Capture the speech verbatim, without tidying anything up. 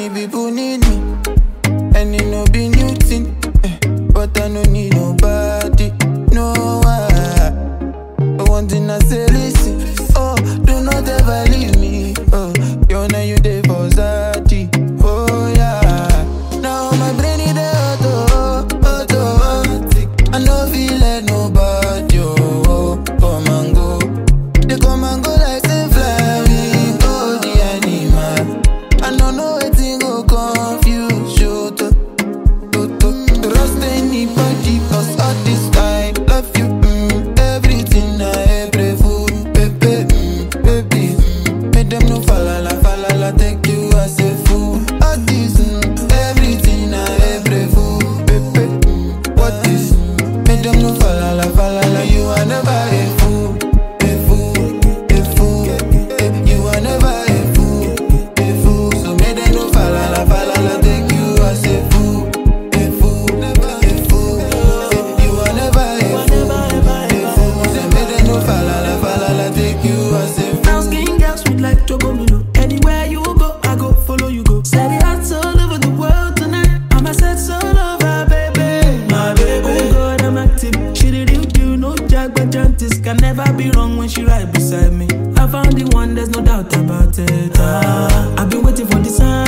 Many people need me, and it no be new thing. eh, But I no need nobody, no one. But one thing I say, listen, oh, do not ever leave me. Oh, you know you dey for Zati, oh yeah. Now my brain is the auto, automatic. I no feel like nobody, oh, come and go. They come and go like say flying, oh the animal. I don't know wetin go confuse you, to, to, to trust anybody, cause all this time love you, mm, everything I ever food, baby, mm, baby, mm, make them no falala, falala, take you as a fool. All this, mm, everything I ever food, baby, mm, what is, mm, make them no falala, falala, you are never a fool, a fool, a fool, eh, you are never a fool, a fool, so make them no falala, falala, take you as a fool, a fool, a fool, eh, you are never a fool, a fool, so make them no falala, falala, take you as a fool. Brown skin girl, sweet like Chocomilo. Anywhere you go, I go follow you go. Set it out all over the world tonight. I'm a set all over, baby. My baby. Oh God, I'm active. She did you do no jack, but Jantis can never be wrong when she right beside me. I found the one, there's no doubt about it. Ah, I've been waiting for the sign.